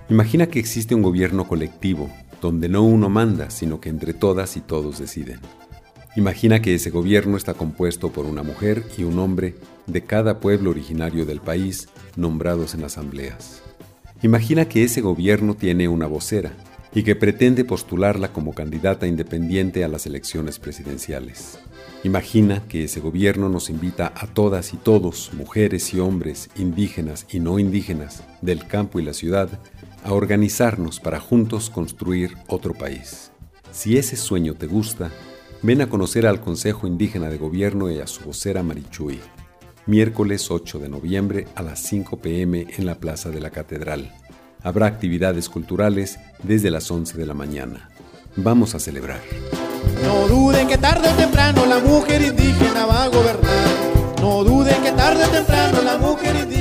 Imagina que existe un gobierno colectivo, donde no uno manda, sino que entre todas y todos deciden. Imagina que ese gobierno está compuesto por una mujer y un hombre de cada pueblo originario del país, nombrados en asambleas. Imagina que ese gobierno tiene una vocera y que pretende postularla como candidata independiente a las elecciones presidenciales. Imagina que ese gobierno nos invita a todas y todos, mujeres y hombres, indígenas y no indígenas, del campo y la ciudad, a organizarnos para juntos construir otro país. Si ese sueño te gusta, ven a conocer al Consejo Indígena de Gobierno y a su vocera Marichuy, miércoles 8 de noviembre a las 5 p.m. en la Plaza de la Catedral. Habrá actividades culturales desde las 11 de la mañana. Vamos a celebrar. No duden que tarde o temprano la mujer indígena va a gobernar. No duden que tarde o temprano la mujer indígena